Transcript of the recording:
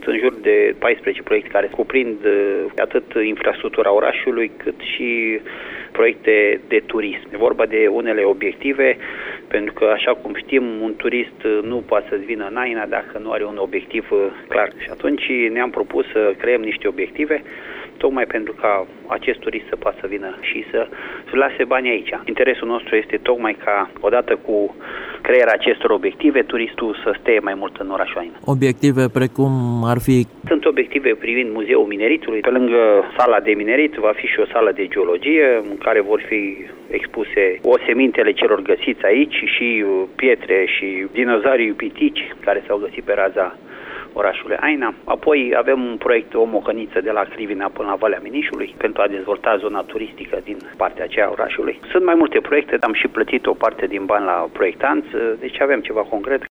în jur de 14 proiecte care cuprind atât infrastructura orașului, cât și proiecte de turism. E vorba de unele obiective, pentru că, așa cum știm, un turist nu poate să-ți vină în Aina dacă nu are un obiectiv clar. Și atunci ne-am propus să creăm niște obiective, tocmai pentru ca acest turist să poată să vină și să lase bani aici. Interesul nostru este tocmai ca, odată cu crearea acestor obiective, turistul să stea mai mult în orașul Aina. Obiective precum ar fi? Sunt obiective privind Muzeul Mineritului. Pe lângă sala de minerit va fi și o sală de geologie în care vor fi expuse osemintele celor găsiți aici și pietre și dinozaurii iupitici care s-au găsit pe raza orașului Aina. Apoi avem un proiect, o mocăniță de la Crivina până la Valea Minișului pentru a dezvolta zona turistică din partea aceea orașului. Sunt mai multe proiecte, am și plătit o parte din bani la proiectanți, deci avem ceva concret